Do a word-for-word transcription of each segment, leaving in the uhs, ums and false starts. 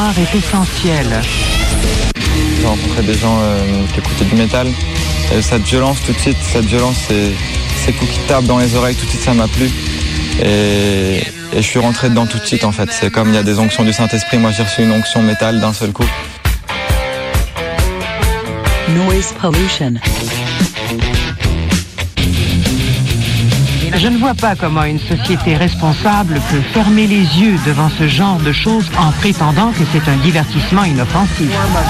mémoire est essentielle. J'ai rencontré des gens euh, qui écoutaient du métal. Et cette violence, tout de suite, cette violence, c'est, ces coups qui tapent dans les oreilles, tout de suite, ça m'a plu. Et, et je suis rentré dedans tout de suite, en fait. C'est comme il y a des onctions du Saint-Esprit. Moi, j'ai reçu une onction métal d'un seul coup. Noise pollution. Je ne vois pas comment une société responsable peut fermer les yeux devant ce genre de choses en prétendant que c'est un divertissement inoffensif.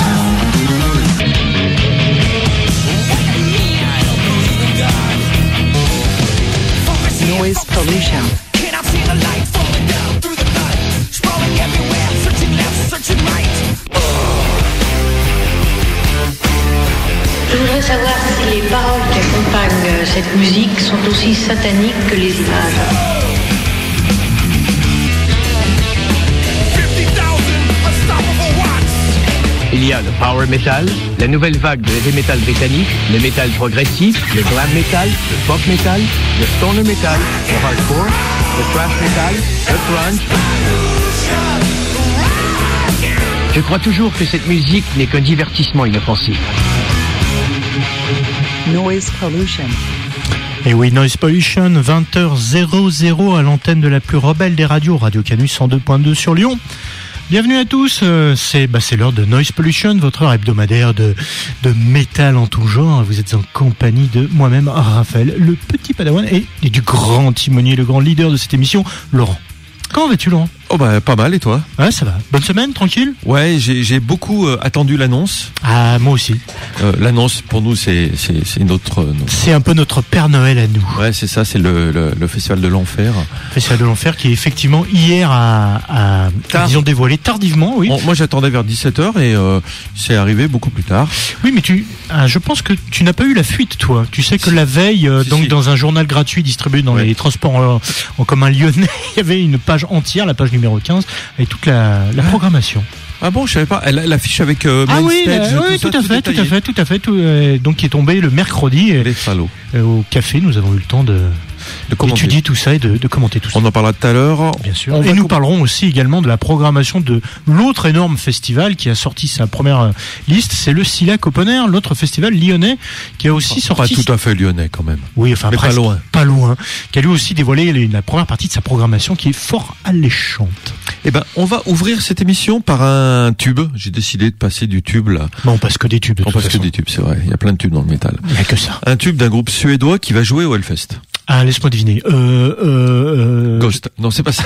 Noise pollution. Je voudrais savoir si les paroles qui accompagnent cette musique sont aussi sataniques que les images. Il y a le power metal, la nouvelle vague de heavy metal britannique, le metal progressif, le glam metal, le pop metal, le stoner metal, le hardcore, le thrash metal, le grunge. Je crois toujours que cette musique n'est qu'un divertissement inoffensif. Noise pollution. Et oui, Noise Pollution, vingt heures à l'antenne de la plus rebelle des radios, Radio Canus cent deux point deux sur Lyon. Bienvenue à tous, euh, c'est, bah, c'est l'heure de Noise Pollution, votre heure hebdomadaire de, de métal en tout genre. Vous êtes en compagnie de moi-même, Raphaël, le petit padawan, et, et du grand timonier, le grand leader de cette émission, Laurent. Comment vas-tu, Laurent ? Oh bah pas mal, et toi ? Ouais, ça va. Bonne semaine, tranquille ? Ouais, j'ai, j'ai beaucoup euh, attendu l'annonce. Ah, moi aussi. Euh, l'annonce, pour nous, c'est, c'est, c'est notre, notre... C'est un peu notre Père Noël à nous. Ouais, c'est ça, c'est le, le, le Festival de l'Enfer. Festival de l'Enfer qui est effectivement hier à, à, à disons, dévoilé tardivement, oui. Bon, moi, j'attendais vers dix-sept heures et euh, c'est arrivé beaucoup plus tard. Oui, mais tu, ah, je pense que tu n'as pas eu la fuite, toi. Tu sais que si. la veille, euh, si, donc si. dans un journal gratuit distribué dans ouais. les transports en, en commun lyonnais, il y avait une page entière, la page numéro quinze, avec toute la, la programmation. Ah bon, je savais pas. Elle l'affiche avec euh, ah oui, stage, euh, oui, tout, tout, à fait, tout à fait, tout à fait, tout euh, donc qui est tombé le mercredi. Les salauds. Euh, au café, nous avons eu le temps de d'étudier tout ça et de, de commenter tout ça. On en parlera tout à l'heure. Bien sûr. On et nous parlerons aussi également de la programmation de l'autre énorme festival qui a sorti sa première liste, c'est le Silac Open Air, l'autre festival lyonnais qui a aussi enfin, sorti. Pas tout à fait lyonnais quand même. Oui, enfin mais presque, pas loin. Pas loin. Qui a lui aussi dévoilé la première partie de sa programmation qui est fort alléchante. Eh ben, on va ouvrir cette émission par un tube. J'ai décidé de passer du tube là. Non, on passe que des tubes. De on passe façon. que des tubes, c'est vrai. Il y a plein de tubes dans le métal. Il n'y a que ça. Un tube d'un groupe suédois qui va jouer au Hellfest. Ah, laisse-moi deviner. Euh, euh, Ghost. Non, c'est pas ça.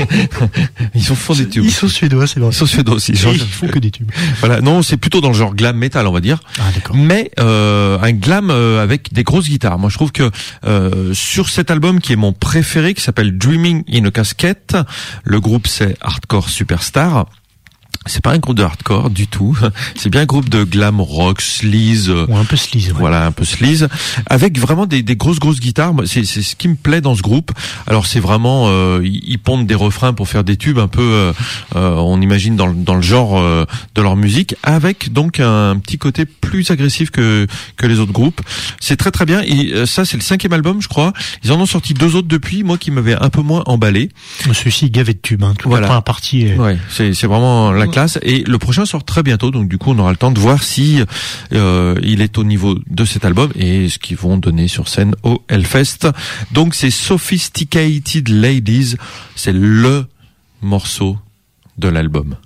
Ils sont font des tubes. Ils sont suédois, c'est vrai. Ils sont suédois aussi. Ils font que des tubes. Voilà. Non, c'est plutôt dans le genre glam metal, on va dire. Ah, d'accord. Mais euh, un glam euh, avec des grosses guitares. Moi, je trouve que euh, sur cet album qui est mon préféré, qui s'appelle Dreaming in a Casket, le groupe c'est Hardcore Superstar. C'est pas un groupe de hardcore du tout. C'est bien un groupe de glam rock, sleaze. Ouais, un peu sleaze. Ouais. Voilà, un peu sleaze. Avec vraiment des, des grosses, grosses guitares. C'est, c'est ce qui me plaît dans ce groupe. Alors, c'est vraiment, euh, ils pondent des refrains pour faire des tubes un peu, euh, euh, on imagine dans, dans le genre euh, de leur musique, avec donc un petit côté plus agressif que, que les autres groupes. C'est très, très bien. Et euh, ça, c'est le cinquième album, je crois. Ils en ont sorti deux autres depuis, moi qui m'avais un peu moins emballé. Celui-ci, gavé de tubes, hein. Toute voilà. La première partie est... Ouais, c'est, c'est vraiment la classe. Et le prochain sort très bientôt, donc du coup on aura le temps de voir si euh, il est au niveau de cet album et ce qu'ils vont donner sur scène au Hellfest. Donc c'est Sophisticated Ladies, c'est le morceau de l'album.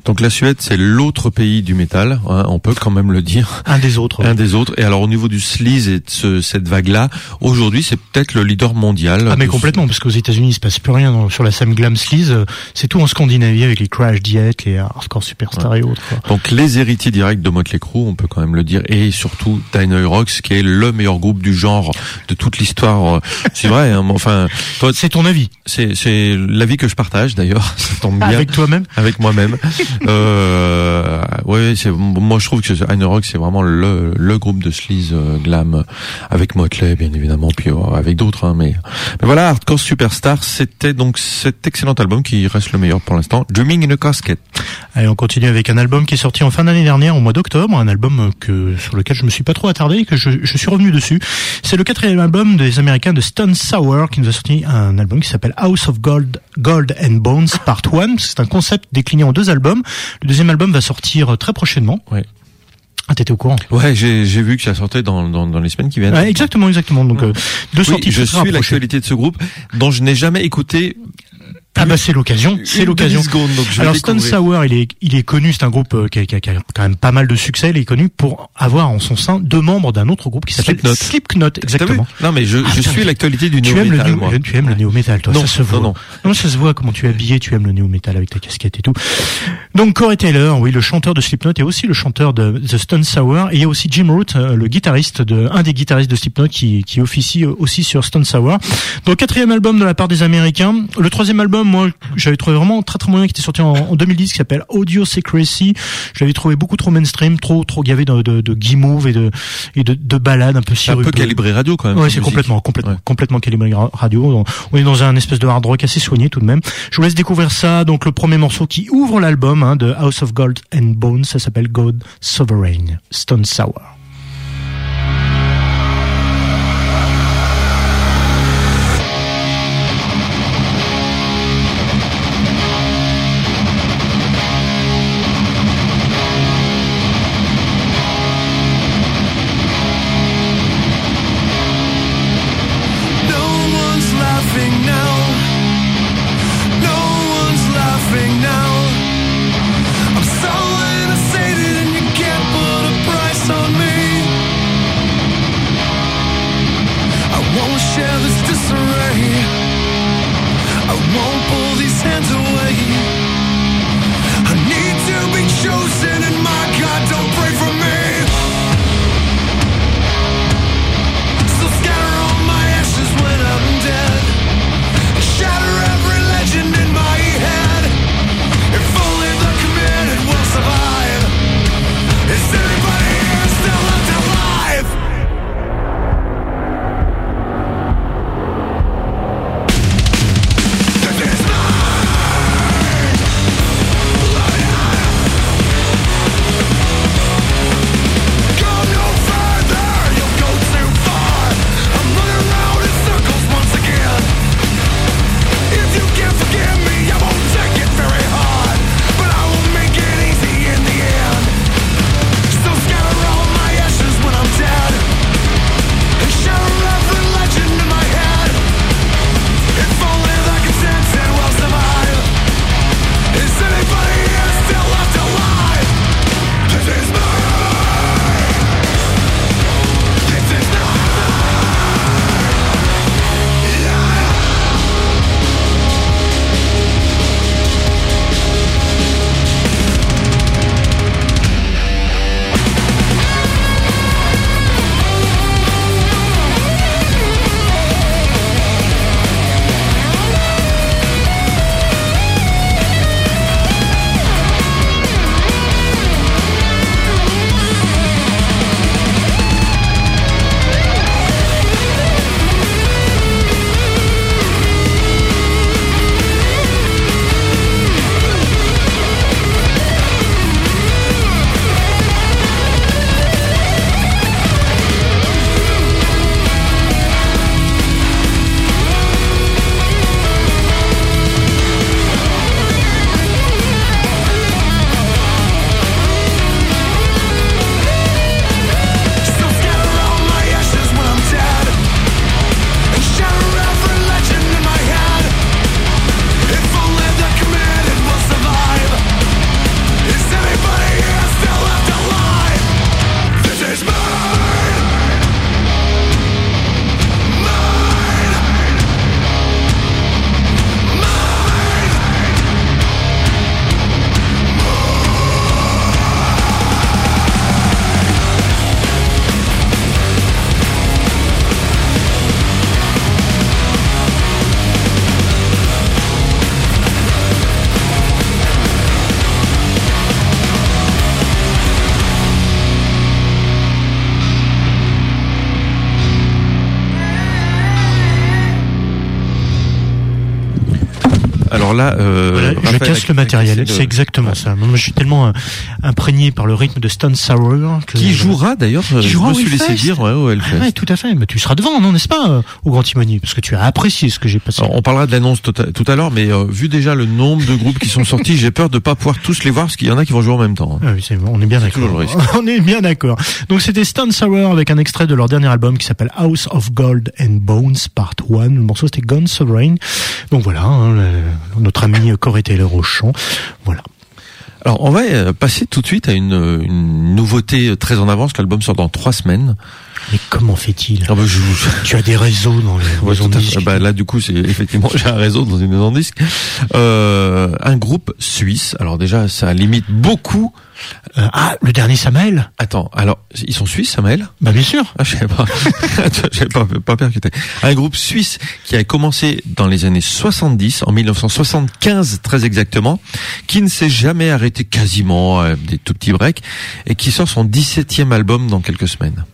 Donc la Suède, c'est l'autre pays du métal, hein, on peut quand même le dire. Un des autres. Un oui. des autres. Et alors au niveau du sleaze et de ce, cette vague-là, aujourd'hui, c'est peut-être le leader mondial. Ah mais de complètement, parce qu'aux États-Unis, il se passe plus rien dans, sur la scène glam sleaze. C'est tout en Scandinavie avec les Crash Diet, les Hardcore Superstar ouais. et autres. Quoi. Donc les héritiers directs de Motley Crue, on peut quand même le dire, et surtout Dino Rocks, qui est le meilleur groupe du genre de toute l'histoire. C'est vrai. Hein, enfin, toi, c'est ton avis. C'est c'est l'avis que je partage d'ailleurs. Ça tombe bien. Avec toi-même. Avec moi-même. euh, ouais, c'est moi je trouve que Dino Rocks c'est vraiment le le groupe de sleaze euh, glam avec Motley bien évidemment, puis euh, avec d'autres. Hein, mais mais voilà, Hardcore Superstar, c'était donc cet excellent album qui reste le meilleur pour l'instant, Dreaming in a Casket. Allez, on continue avec un album qui est sorti en fin d'année dernière, au mois d'octobre, un album que sur lequel je me suis pas trop attardé et que je, je suis revenu dessus. C'est le quatrième album des Américains de Stone Sour qui nous a sorti un album qui s'appelle House of Gold, Gold and Bones Part un. C'est un concept décliné en deux albums. Le deuxième album va sortir très prochainement. Ouais. Ah, t'étais au courant? Ouais, j'ai j'ai vu que ça sortait dans dans, dans les semaines qui viennent. Ouais, exactement, exactement. Donc euh, deux oui, sorties. Je suis l'actualité de ce groupe dont je n'ai jamais écouté. Ah bah c'est l'occasion, c'est l'occasion. Secondes, donc je Alors Stone Sour, il est il est connu, c'est un groupe euh, qui, a, qui, a, qui a quand même pas mal de succès. Il est connu pour avoir en son sein deux membres d'un autre groupe qui s'appelle Slipknot. Slipknot, exactement. Non mais je, ah, je suis l'actualité du néo métal. Tu aimes le moi. néo, tu aimes le néo métal, toi. Non, ça se voit. Non, non. non, ça se voit comment tu es habillé. Tu aimes le néo métal avec ta casquette et tout. Donc Corey Taylor, oui, le chanteur de Slipknot, et aussi le chanteur de The Stone Sour. Et il y a aussi Jim Root, le guitariste de un des guitaristes de Slipknot qui qui officie aussi sur Stone Sour. Donc quatrième album de la part des Américains. Le troisième album, moi, j'avais trouvé vraiment très très moyen, qui était sorti en, en deux mille dix, qui s'appelle Audio Secrecy. Je l'avais trouvé beaucoup trop mainstream, trop trop gavé de de, de guimauve et de et de, de ballades un peu sirupeux. Un peu calibré radio quand même. Ouais, c'est complètement complètement ouais. complètement calibré radio. On est dans un espèce de hard rock assez soigné tout de même. Je vous laisse découvrir ça. Donc le premier morceau qui ouvre l'album hein, de House of Gold and Bones, ça s'appelle God Sovereign, Stone Sour. On me Alors là, euh, voilà, je Raphaël casse a- le matériel. a cassé C'est le- exactement Ouais. ça. Moi, je suis tellement euh, imprégné par le rythme de Stone Sour que Qui jouera d'ailleurs, Qui euh, je jouera me au suis laissé Hellfest. dire, ouais, au Ah Hellfest. ouais, tout à fait. Mais tu seras devant, non, n'est-ce pas, euh, au Grand Timonier, parce que tu as apprécié ce que j'ai passé. Alors, on parlera de l'annonce tout à, tout à l'heure, mais euh, vu déjà le nombre de groupes qui sont sortis, j'ai peur de pas pouvoir tous les voir, parce qu'il y en a qui vont jouer en même temps. Ah oui, c'est, on est bien d'accord. toujours le risque. On est bien d'accord. Donc c'était Stone Sour avec un extrait de leur dernier album qui s'appelle House of Gold and Bones Part un. Le morceau c'était Gone Sovereign. Donc voilà, hein, le- notre ami Corey Taylor au chant. Voilà. Alors, on va euh, passer tout de suite à une, une nouveauté très en avance. L'album sort dans trois semaines. Mais comment fait-il Ah bah, je, je- Tu as des réseaux dans les Ouais, maisons tout de à fait. disques. Bah, là, du coup, c'est effectivement, j'ai un réseau dans une maison de disques. Euh, un groupe suisse. Alors déjà, ça limite beaucoup. Euh, ah, le dernier Samael. Attends, alors, ils sont suisses, Samuel? Bah bien sûr. Ah, je savais pas. J'avais pas, pas percuté. Un groupe suisse qui a commencé dans les années soixante-dix, en mille neuf cent soixante-quinze très exactement, qui ne s'est jamais arrêté quasiment, euh, des tout petits breaks, et qui sort son dix-septième album dans quelques semaines.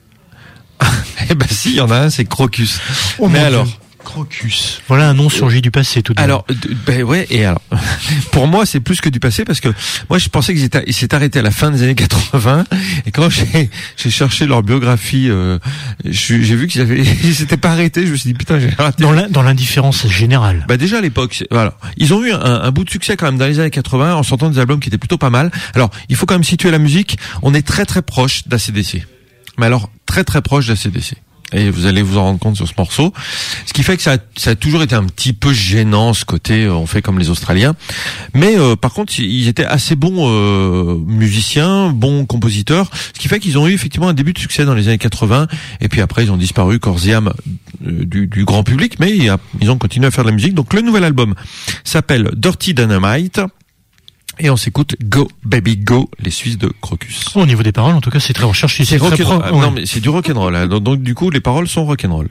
Eh ben si, il y en a un, c'est Crocus. Oh, Mais mon alors, Dieu. Crocus. Voilà un nom surgi du passé tout de même. alors, d- ben ouais, et alors, pour moi, c'est plus que du passé parce que moi, je pensais qu'ils étaient, ils s'étaient arrêtés à la fin des années quatre-vingts, et quand j'ai, j'ai cherché leur biographie, euh, je- j'ai vu qu'ils avaient, ils s'étaient pas arrêtés. Je me suis dit putain, j'ai raté. Dans l'in- dans l'indifférence générale. Bah déjà à l'époque, c'est- voilà, ils ont eu un, un bout de succès quand même dans les années quatre-vingts en sortant des albums qui étaient plutôt pas mal. Alors, il faut quand même situer la musique. On est très très proche d'A C D C, mais alors très très proche d'A C D C. Et vous allez vous en rendre compte sur ce morceau. Ce qui fait que ça a, ça a toujours été un petit peu gênant, ce côté, euh, on fait comme les Australiens. Mais euh, par contre, ils étaient assez bons euh, musiciens, bons compositeurs. Ce qui fait qu'ils ont eu effectivement un début de succès dans les années quatre-vingts. Et puis après, ils ont disparu corps et âme euh, du, du grand public. Mais il y a- ils ont continué à faire de la musique. Donc le nouvel album s'appelle Dirty Dynamite. Et on s'écoute Go Baby Go, les Suisses de Crocus. Au niveau des paroles, en tout cas, c'est très recherché. C'est très rock'n'roll. pro- Ah, ouais. Non mais c'est du rock'n'roll. Hein. Donc, donc du coup les paroles sont rock'n'roll.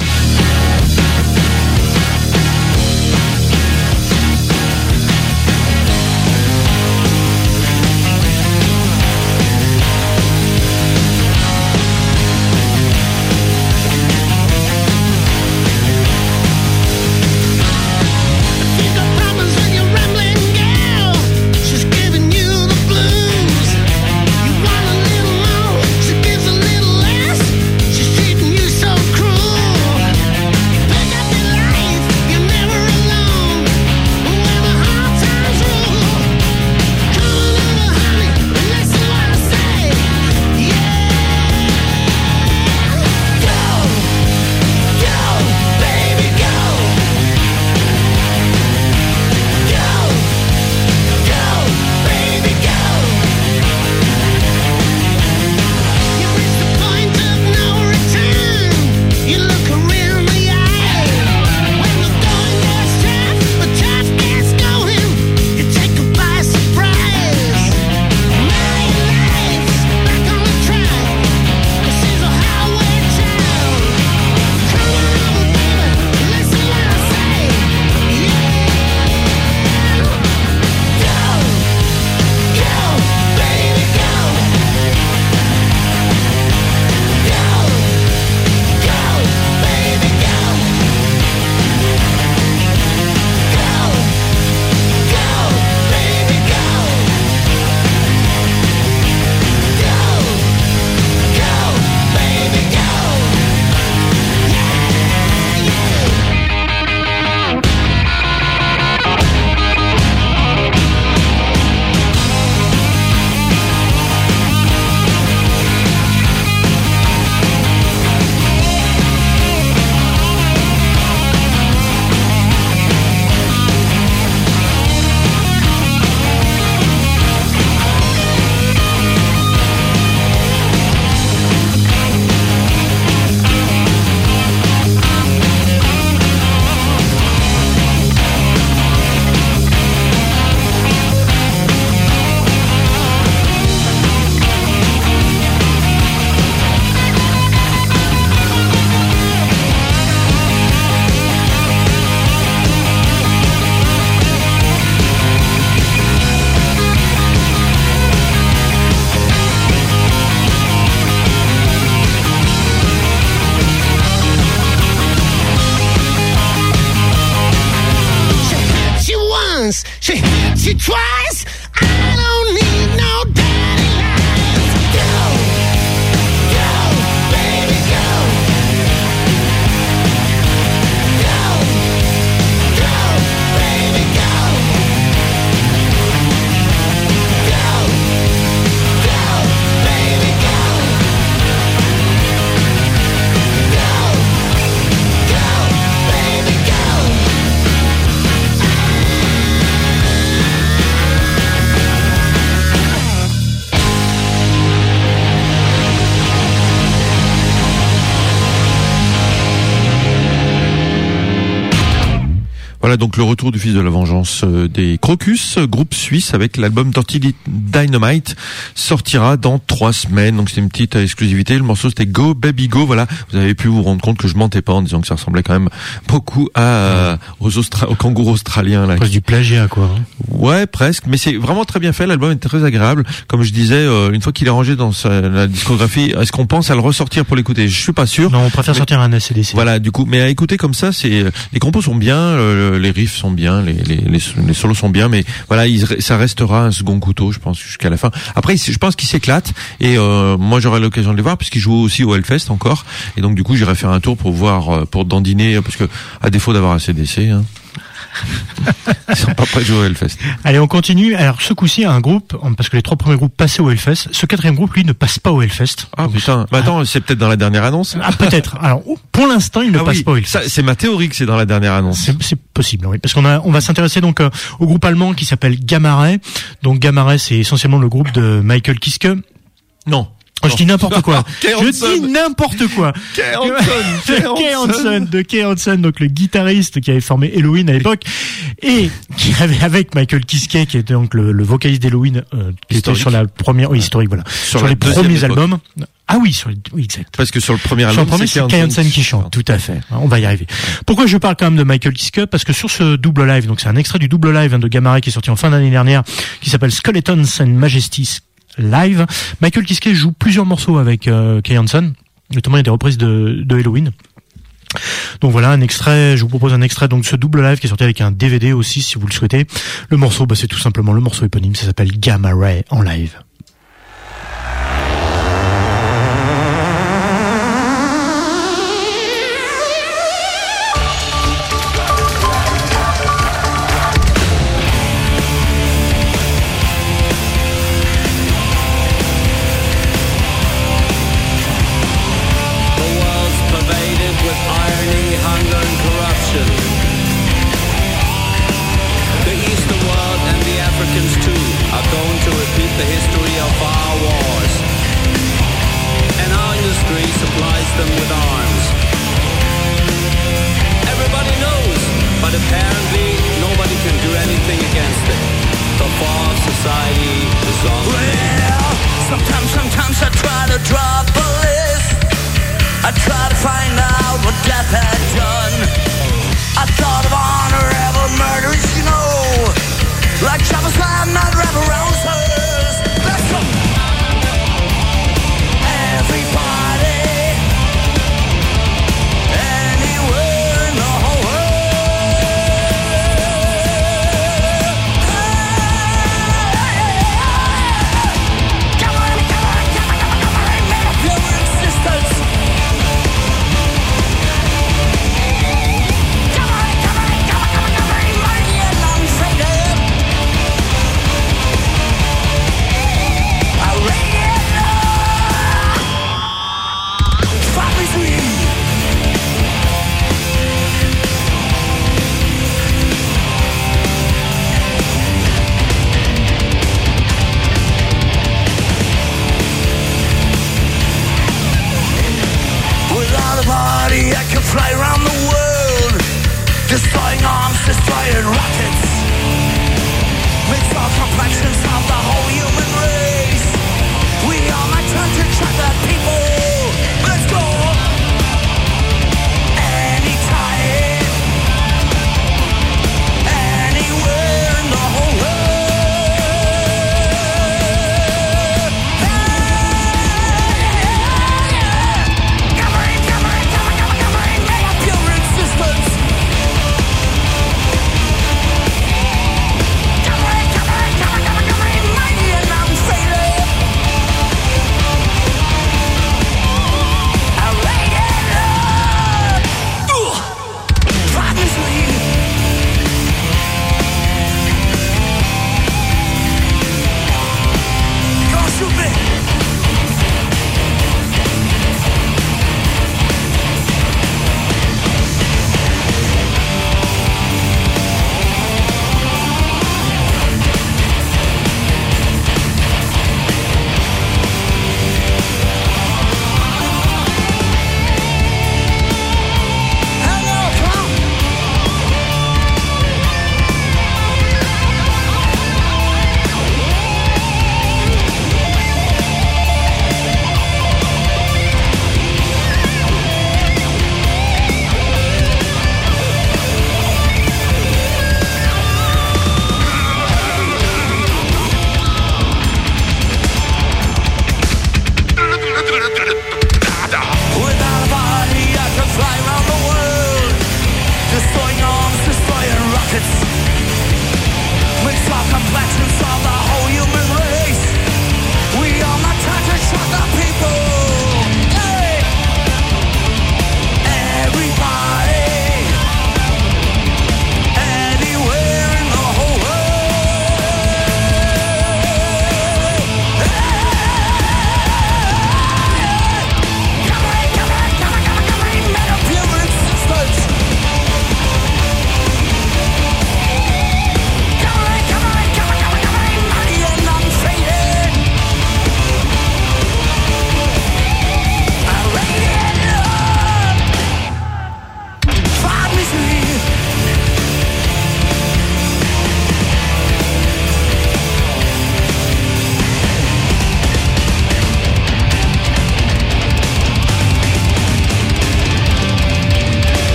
You got problems with your rambling gal. She's giving you the blues. You want a little more, she gives a little less. She's treating you so cruel. think twice. I don't need no daddy lies. Go, go, baby, go. Go, go, baby, go. Go, go, baby, go. Go, go, baby, go. Voilà donc le retour du fils de la vengeance euh, des Crocus, groupe suisse avec l'album Tortilla Dynamite, sortira dans trois semaines. Donc c'est une petite exclusivité. Le morceau c'était Go Baby Go. Voilà, vous avez pu vous rendre compte que je mentais pas en disant que ça ressemblait quand même beaucoup à euh, aux, Austra- aux kangourous australiens là. Presque du plagiat, quoi. Ouais, presque, mais c'est vraiment très bien fait. L'album est très agréable. Comme je disais, euh, une fois qu'il est rangé dans sa, la discographie, est-ce qu'on pense à le ressortir pour l'écouter? Je suis pas sûr. Non, on préfère mais, sortir un A C D C. Voilà, du coup, mais à écouter comme ça, c'est les compos sont bien, euh, les riffs sont bien, les, les, les, les solos sont bien, mais voilà, il, ça restera un second couteau, je pense, jusqu'à la fin. Après, je pense qu'il s'éclate et euh, moi j'aurai l'occasion de les voir puisqu'ils jouent aussi au Hellfest encore, et donc du coup j'irai faire un tour pour voir, pour dandiner, parce que à défaut d'avoir un A C D C. Hein, ils sont pas prêts de jouer au Hellfest. Allez, on continue. Alors, ce coup-ci, un groupe, parce que les trois premiers groupes passaient au Hellfest. Ce quatrième groupe, lui, ne passe pas au Hellfest. Ah, donc, putain. Bah, attends, c'est peut-être dans la dernière annonce. Ah, peut-être. Alors, pour l'instant, il ne ah, passe oui. pas au Hellfest. Ça, c'est ma théorie que c'est dans la dernière annonce. C'est, c'est possible, oui. Parce qu'on a, on va s'intéresser donc euh, au groupe allemand qui s'appelle Gamma Ray. Donc, Gamma Ray, c'est essentiellement le groupe de Michael Kiske. Non. Je dis n'importe quoi. Kay Je Hansen. dis n'importe quoi. Kay Hansen. Kay Hansen, de Kay Hansen, donc le guitariste qui avait formé Helloween à l'époque, et qui avait avec Michael Kiske, qui était donc le, le vocaliste d'Helloween, euh, qui était sur la première, oui, historique, voilà, Sur sur, la les deuxième premiers époque. albums. Ah oui, sur les, oui, exact. Parce que sur le premier Sur album, le premier, c'est Kay Hansen qui chante, tout à fait. On va y arriver. Pourquoi je parle quand même de Michael Kiske? Parce que sur ce double live, donc c'est un extrait du double live hein, de Gamma Ray qui est sorti en fin d'année dernière, qui s'appelle Skeletons and Majesties Live. Michael Kiske joue plusieurs morceaux avec euh, Kay Hansen, notamment il y a des reprises de, de Helloween. Donc voilà un extrait, je vous propose un extrait donc de ce double live qui est sorti avec un D V D aussi si vous le souhaitez. Le morceau, bah, c'est tout simplement le morceau éponyme, ça s'appelle Gamma Ray en live. Come on, come on.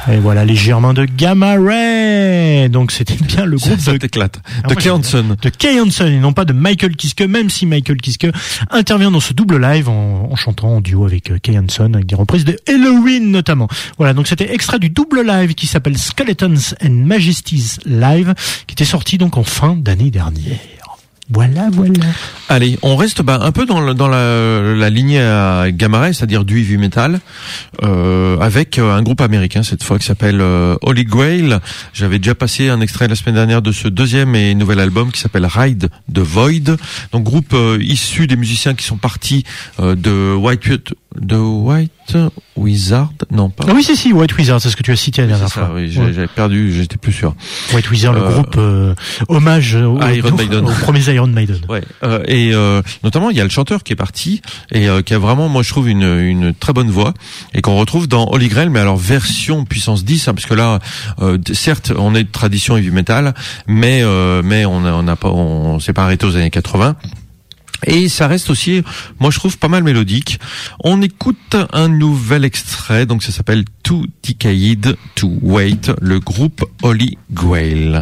Et voilà les Germains de Gamma Ray. Donc c'était bien le groupe ça, ça de t'éclate. Ah, De moi, Kay Hansen. de Kay Hansen et non pas de Michael Kiske, même si Michael Kiske intervient dans ce double live en, en chantant en duo avec euh, Kay Hansen, avec des reprises de Halloween notamment. Voilà, donc c'était extrait du double live qui s'appelle Skeletons and Majesties Live, qui était sorti donc en fin d'année dernière. Voilà, voilà. Allez, on reste bah, un peu dans, le, dans la, la lignée à Gamma Ray, c'est-à-dire du heavy metal, euh, avec un groupe américain cette fois qui s'appelle euh, Holy Grail. J'avais déjà passé un extrait la semaine dernière de ce deuxième et nouvel album qui s'appelle Ride the Void. Donc groupe euh, issu des musiciens qui sont partis euh, de White de White Wizard, non pas. Ah oui, c'est si, White Wizard, c'est ce que tu as cité la dernière c'est ça, fois. oui, j'ai, Ouais. j'avais perdu, j'étais plus sûr. White Wizard, le Euh, groupe euh, hommage au, Iron au, Maiden. aux premiers Iron Maiden. Ouais, euh, et euh, notamment il y a le chanteur qui est parti et euh, qui a vraiment, moi je trouve une une très bonne voix et qu'on retrouve dans Holy Grail, mais alors version puissance dix, hein, parce que là, euh, certes, on est de tradition heavy metal, mais euh, mais on a, on a pas, on s'est pas arrêté aux années quatre-vingts. Et ça reste aussi, moi je trouve pas mal mélodique. On écoute un nouvel extrait, donc ça s'appelle Too Decayed to Wait, le groupe Holy Grail.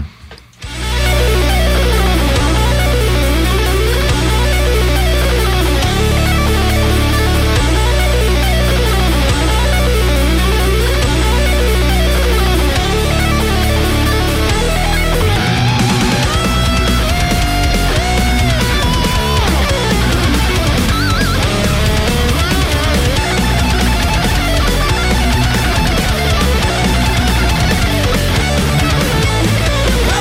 Too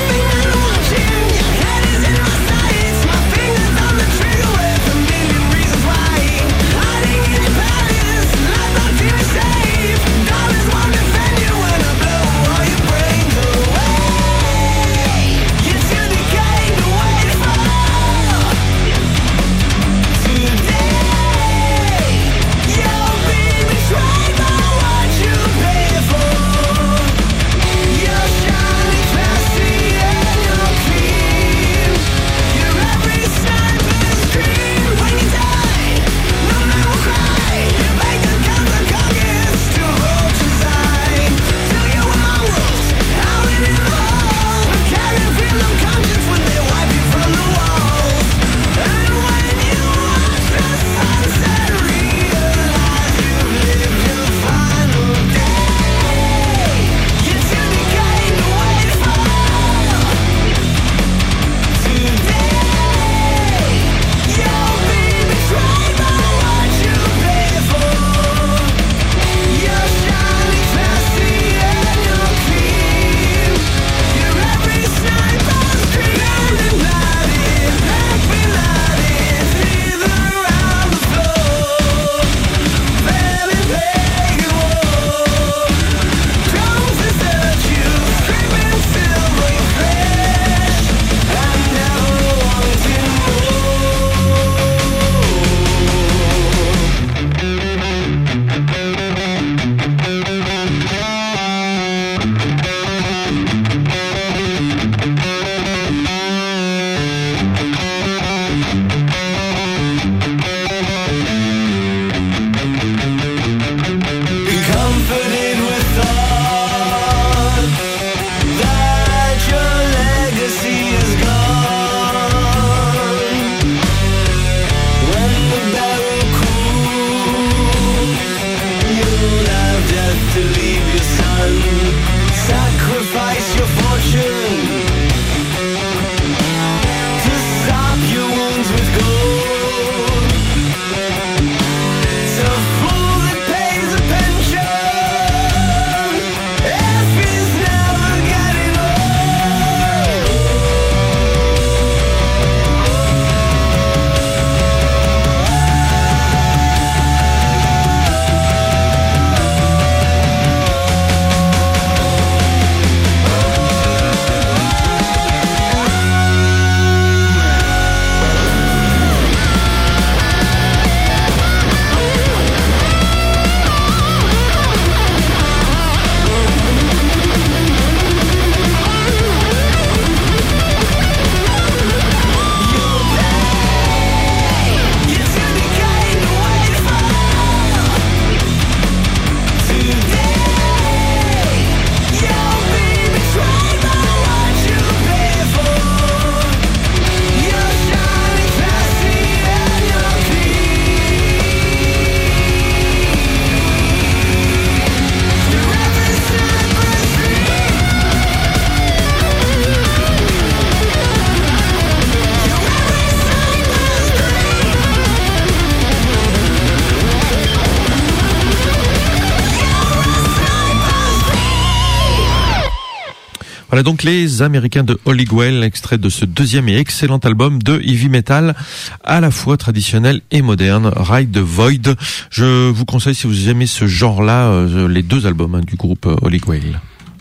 Voilà donc les Américains de Holywell, extrait de ce deuxième et excellent album de heavy metal, à la fois traditionnel et moderne, Ride the Void. Je vous conseille, si vous aimez ce genre-là, euh, les deux albums hein, du groupe euh, Holywell.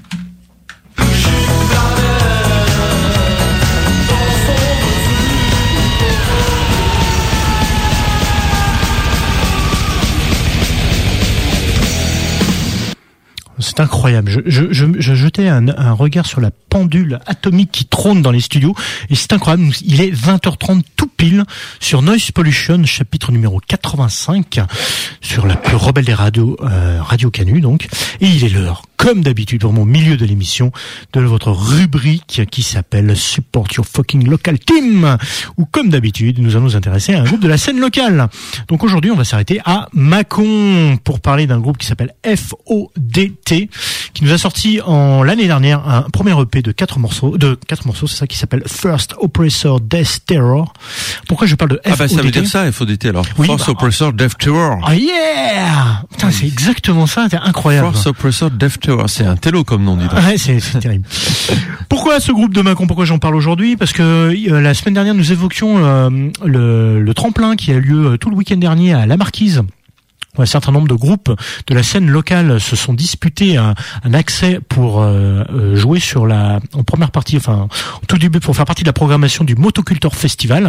C'est incroyable. Je, je, je, je jetais un, un regard sur la pendule atomique qui trône dans les studios et c'est incroyable. Il est vingt heures trente tout pile sur Noise Pollution, chapitre numéro quatre-vingt-cinq, sur la plus rebelle des radios, euh, Radio Canu donc. Et il est l'heure, comme d'habitude, vraiment au milieu de l'émission, de votre rubrique qui s'appelle Support Your Fucking Local Team, où comme d'habitude, nous allons nous intéresser à un groupe de la scène locale. Donc aujourd'hui, on va s'arrêter à Mâcon pour parler d'un groupe qui s'appelle F O D T, qui nous a sorti en l'année dernière un premier E P de quatre morceaux, de quatre morceaux, c'est ça, qui s'appelle First Oppressor Death Terror. Pourquoi je parle de F O D T? Ah bah ça veut dire ça, F O D T alors. Oui, First bah, Oppressor Death Terror. Ah yeah! Putain, c'est exactement ça, c'est incroyable. First Oppressor Death Terror, c'est un télo comme nom, dis donc. Ouais, c'est, c'est terrible. Pourquoi ce groupe de Mâcon? Pourquoi j'en parle aujourd'hui? Parce que euh, la semaine dernière, nous évoquions euh, le, le tremplin qui a eu lieu euh, tout le week-end dernier à La Marquise. Un certain nombre de groupes de la scène locale se sont disputés un, un accès pour euh, jouer sur la en première partie, enfin au tout début pour faire partie de la programmation du Motocultor Festival.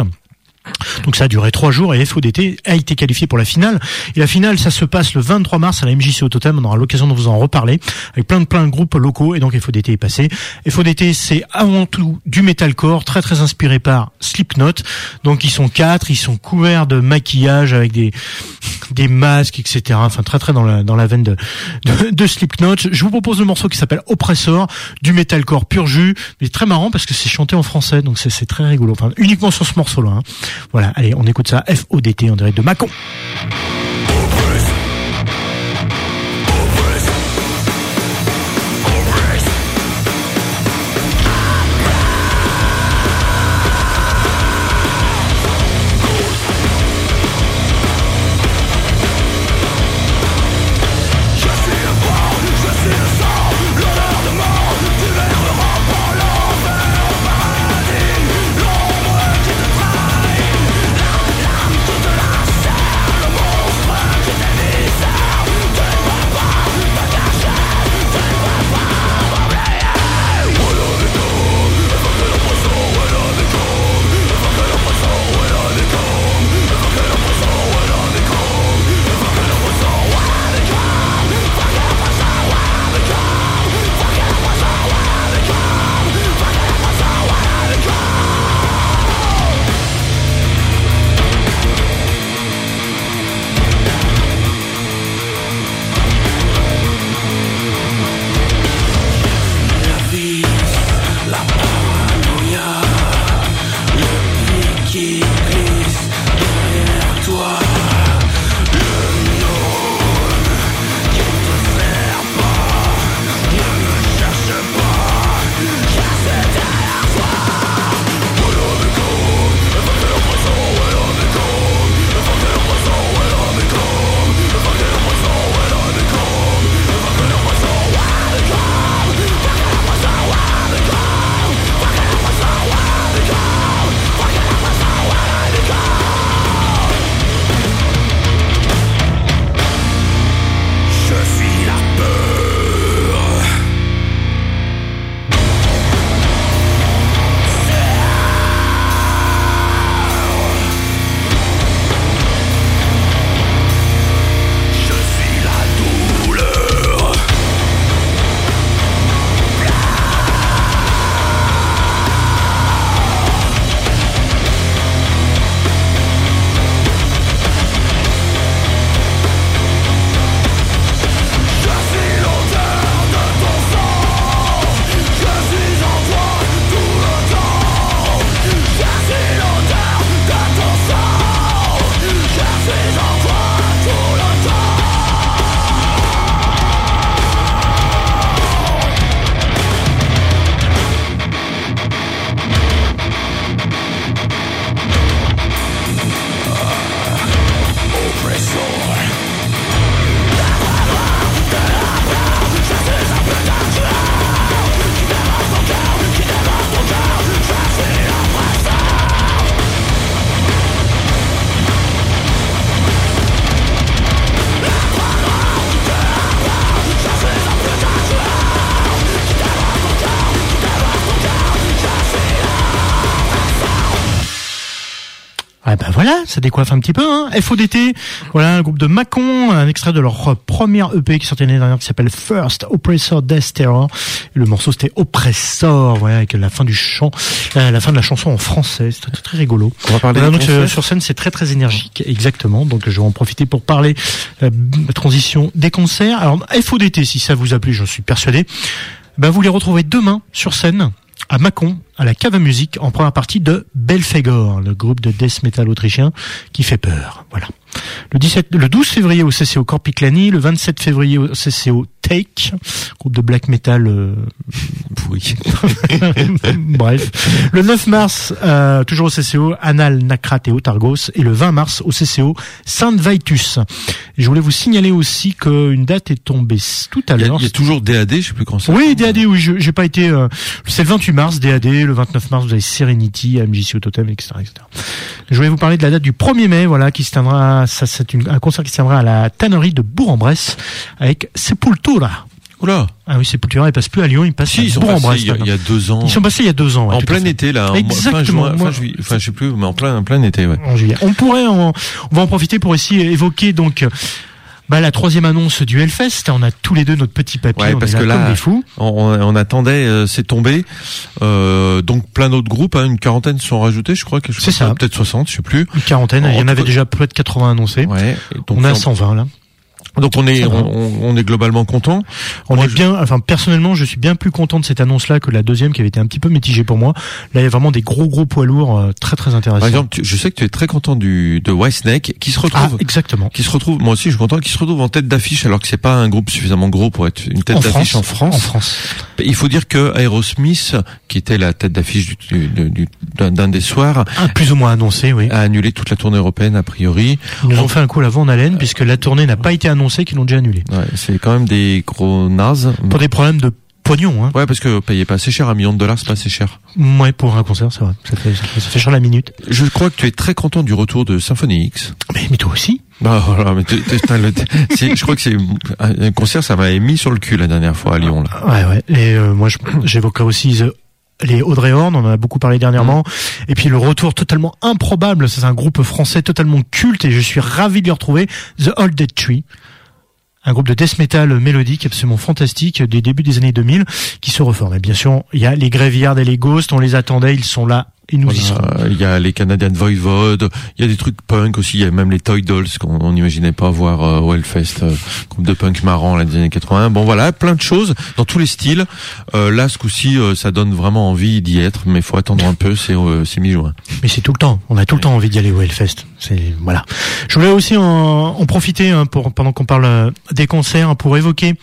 Donc ça a duré trois jours et F O D T a été qualifié pour la finale. Et la finale, ça se passe le vingt-trois mars à la M J C au Totem. On aura l'occasion de vous en reparler avec plein de plein de groupes locaux. Et donc F O D T est passé. F O D T, c'est avant tout du metalcore, très très inspiré par Slipknot. Donc ils sont quatre, ils sont couverts de maquillage avec des des masques, et cetera. Enfin très très dans la dans la veine de de, de Slipknot. Je vous propose le morceau qui s'appelle Oppressor, du metalcore pur jus, mais très marrant parce que c'est chanté en français, donc c'est c'est très rigolo. Enfin uniquement sur ce morceau-là. Hein. Voilà, allez, on écoute ça, F O D T en direct de Mâcon. L'ombre qui te trahit, l'âme, toute la chair, le monde Ah bah voilà, ça décoiffe un petit peu. Hein. F O D T, voilà un groupe de Mâcon, un extrait de leur première E P qui sortait l'année dernière qui s'appelle First Oppressor Death Terror. Et le morceau c'était Oppressor, voilà, avec la fin du chant, euh, la fin de la chanson en français. C'était très rigolo. On va parler voilà, de donc euh, sur scène c'est très très énergique, exactement. Donc je vais en profiter pour parler la, la transition des concerts. Alors F O D T, si ça vous a plu, j'en suis persuadé. Ben vous les retrouvez demain sur scène à Mâcon, à la Cave à musique, en première partie de Belphégor, le groupe de death metal autrichien qui fait peur. Voilà. Le dix-sept, le douze février au C C O Corpiclani, le vingt-sept février au C C O Take, groupe de black metal. Euh... Oui. Bref. Le neuf mars, euh, toujours au C C O, Anal, Nakrat et Otargos, et le vingt mars au C C O Saint Vitus. Et je voulais vous signaler aussi qu'une date est tombée tout à Il y a, l'heure. il y a toujours D A D, je sais plus quand c'est. Oui, D A D, oui, je, j'ai pas été, euh, c'est le vingt-huit mars, D A D, le vingt-neuf mars, vous avez Serenity, M J C au Totem, et cetera, et cetera. Je voulais vous parler de la date du premier mai, voilà, qui se tiendra, ça, c'est une, un concert qui se tiendra à la tannerie de Bourg-en-Bresse, avec Sepultura. Oula. Ah oui, Sepultura, il passe plus à Lyon, il passe Si, à ils sont Bourg-en-Bresse. passés il y, a, il y a deux ans. Ils sont passés il y a deux ans, ouais, en tout à plein fait. été, là. En, Exactement. fin juin, Moi, fin juillet, enfin, je sais plus, mais en plein, en plein été, ouais. En juillet. On pourrait en, on va en profiter pour ici évoquer, donc, bah, la troisième annonce du Hellfest. On a tous les deux notre petit papier. Ouais, on parce est là que comme là, des fous. on, on attendait, euh, c'est tombé. Euh, donc plein d'autres groupes, hein, une quarantaine sont rajoutés, je crois que je C'est ça. peut-être soixante, je sais plus. Une quarantaine. En Il y en tout avait cas- déjà peut-être quatre-vingts annoncés. Ouais. Et donc, On a cent vingt, là. donc on est, Ça va. on, on est globalement content. On Moi, est je- bien, enfin, personnellement, je suis bien plus content de cette annonce-là que la deuxième qui avait été un petit peu mitigée pour moi. Là, il y a vraiment des gros, gros poids lourds, euh, très, très intéressants. Par exemple, tu- je sais que tu es très content du de Whitesnake qui se ah, retrouve, exactement. qui se retrouve. Moi aussi, je suis content, qui se retrouve en tête d'affiche alors que c'est pas un groupe suffisamment gros pour être une tête En d'affiche France. en France. En France. Il faut dire que Aerosmith, qui était la tête d'affiche du, du, du- d'un, d'un des soirs, Ah, plus ou moins annoncé, oui. a annulé toute la tournée européenne a priori. Ils nous ont fait un coup la vent en haleine puisque la tournée n'a pas été annoncée, qu'ils l'ont déjà annulée. Ouais, c'est quand même des gros nazes. Pour des problèmes de pognon, hein. Ouais, parce que payer pas assez cher, un million de dollars, c'est pas assez cher. Ouais, pour un concert, c'est vrai. Ça fait, ça fait, ça fait cher la minute. Je crois que tu es très content du retour de Symphony X. Mais, mais toi aussi. Bah voilà, mais t'es- t'es- t'as le- c'est- je crois que c'est un concert, ça m'avait mis sur le cul la dernière fois à Lyon, là. Ouais, ouais. Et euh, moi, je- j'évoquerai aussi The- les Audrey Horn, on en a beaucoup parlé dernièrement. Et puis le retour totalement improbable, c'est un groupe français totalement culte et je suis ravi de les retrouver, The Old Dead Tree. Un groupe de death metal mélodique absolument fantastique des débuts des années deux mille qui se reforme. Et bien sûr, il y a les Graveyard et les Ghosts, on les attendait, ils sont là et nous y serons. Voilà, il y a les Canadian Voivode, il y a des trucs punk aussi, il y a même les Toy Dolls qu'on on n'imaginait pas voir euh, au Hellfest, euh, groupe de punk marrant là, des années quatre-vingts. Bon voilà, plein de choses dans tous les styles. Euh, là ce coup-ci, euh, ça donne vraiment envie d'y être, mais il faut attendre un peu, c'est euh, c'est mi-juin. Mais c'est tout le temps. On a tout le temps envie d'y aller au Hellfest. C'est voilà. Je voulais aussi en, en profiter hein, pour pendant qu'on parle euh, des concerts hein, pour évoquer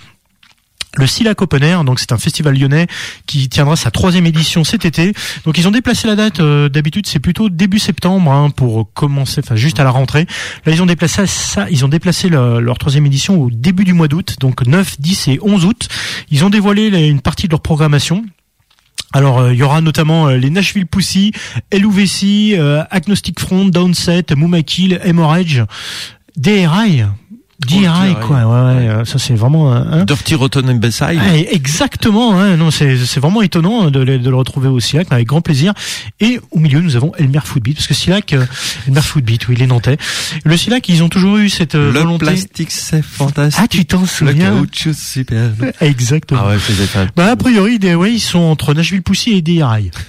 le Silac Open Air. Donc c'est un festival lyonnais qui tiendra sa troisième édition cet été. Donc ils ont déplacé la date. euh, d'habitude c'est plutôt début septembre hein, pour commencer, enfin juste à la rentrée. Là ils ont déplacé ça. Ils ont déplacé le- leur troisième édition au début du mois d'août. Donc neuf, dix et onze août. Ils ont dévoilé la- une partie de leur programmation. Alors, euh, il y aura notamment euh, les Nashville Pussy, L O V C, euh, Agnostic Front, Downset, Moumakil, Hemorrhage, D R I. D R I, quoi. Ouais, ouais, euh, ça c'est vraiment... euh, hein. Dirty Rotten Imbecile. Ah, exactement, hein, non, c'est c'est vraiment étonnant de, le- de le retrouver au Silac, mais avec grand plaisir. Et au milieu, nous avons Elmer Footbeat, parce que Silac, euh, Elmer Footbeat, oui, les Nantais. Le Silac, ils ont toujours eu cette euh, Le volonté... plastique c'est fantastique. Ah, tu t'en Le souviens? caoutchouc super. Exactement. Ah ouais, c'est un... Bah, a priori, des, ouais, ils sont entre Nashville Pussy et D R I.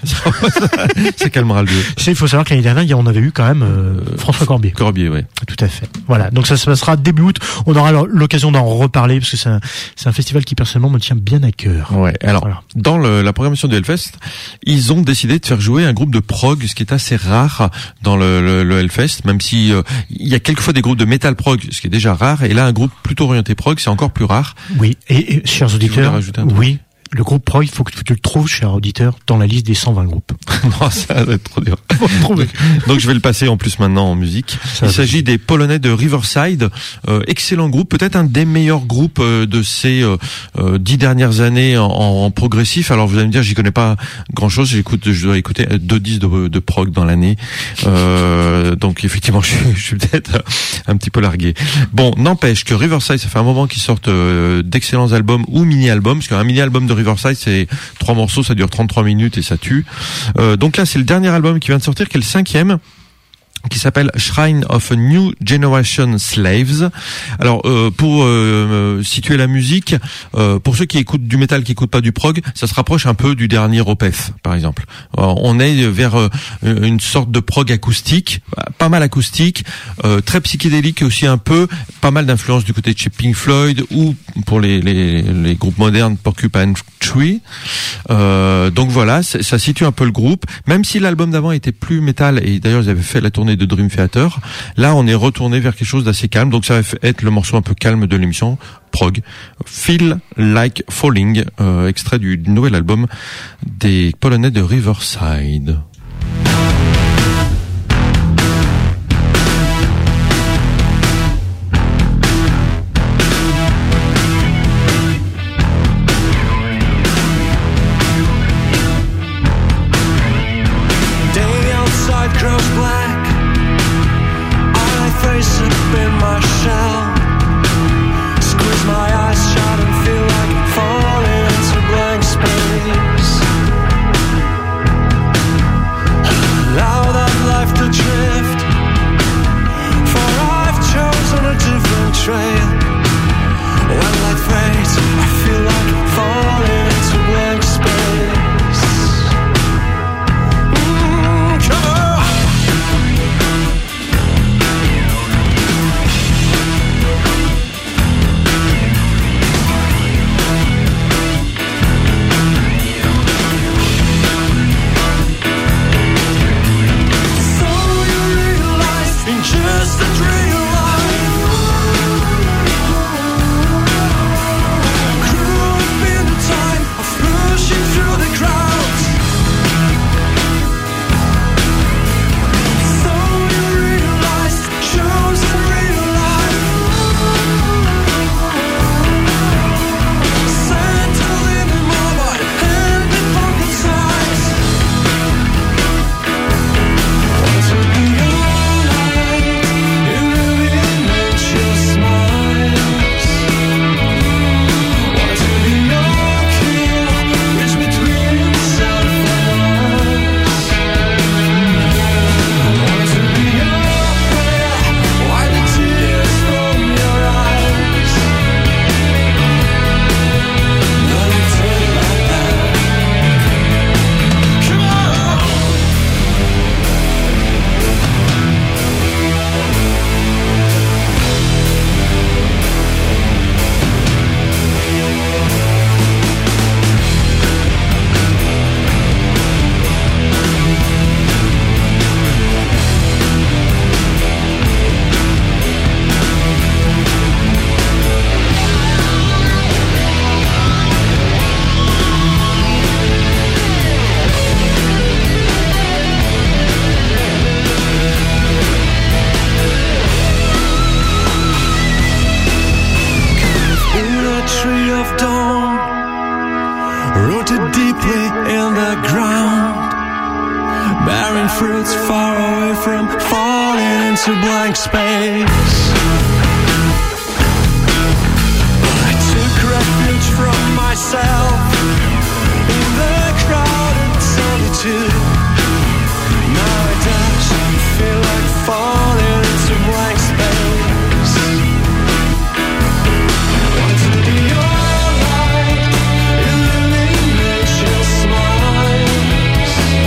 ça calmera le vieux. Il faut savoir que l'année dernière, on avait eu quand même euh, François Corbier. Corbier, ouais. Tout à fait. Voilà. Donc ça se passera début août. On aura alors l'occasion d'en reparler parce que c'est un, c'est un festival qui personnellement me tient bien à cœur. Ouais. Alors, Voilà. dans le, la programmation du Hellfest, ils ont décidé de faire jouer un groupe de prog, ce qui est assez rare dans le, le, le Hellfest, même si euh, il y a quelquefois des groupes de metal prog, ce qui est déjà rare, et là un groupe plutôt orienté prog, c'est encore plus rare. Oui. Et, et chers voulais auditeurs, rajouter un truc oui. Le groupe Prog, il faut que tu le trouves, cher auditeur, dans la liste des cent vingt groupes. Non, ça va être trop dur. Faut le trouver. Donc je vais le passer en plus maintenant en musique. Ça Il va. s'agit des Polonais de Riverside, euh, excellent groupe, peut-être un des meilleurs groupes euh, de ces euh, euh, dix dernières années en, en progressif. Alors vous allez me dire, j'y connais pas grand-chose, j'écoute, je dois écouter deux disques de, de prog dans l'année, euh, donc effectivement je, suis- je suis peut-être un petit peu largué. Bon, n'empêche que Riverside, ça fait un moment qu'ils sortent euh, d'excellents albums ou mini-albums, parce qu'un mini-album de Riverside c'est trois morceaux, ça dure trente-trois minutes et ça tue. Euh, donc là c'est le dernier album qui vient de sortir, qui est le cinquième. qui s'appelle Shrine of a New Generation Slaves. Alors euh, pour euh, situer la musique, euh, pour ceux qui écoutent du métal, qui écoutent pas du prog, ça se rapproche un peu du dernier Opeth, par exemple. Alors, on est vers euh, une sorte de prog acoustique, pas mal acoustique, euh, très psychédélique aussi un peu, pas mal d'influence du côté de chez Pink Floyd ou pour les les, les groupes modernes Porcupine Tree. Euh, donc voilà, ça situe un peu le groupe, même si l'album d'avant était plus métal, et d'ailleurs ils avaient fait la tournée de Dream Theater. Là on est retourné vers quelque chose d'assez calme, donc ça va être le morceau un peu calme de l'émission, prog, Feel Like Falling, euh, extrait du nouvel album des Polonais de Riverside.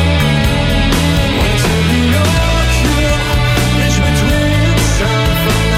Between sun from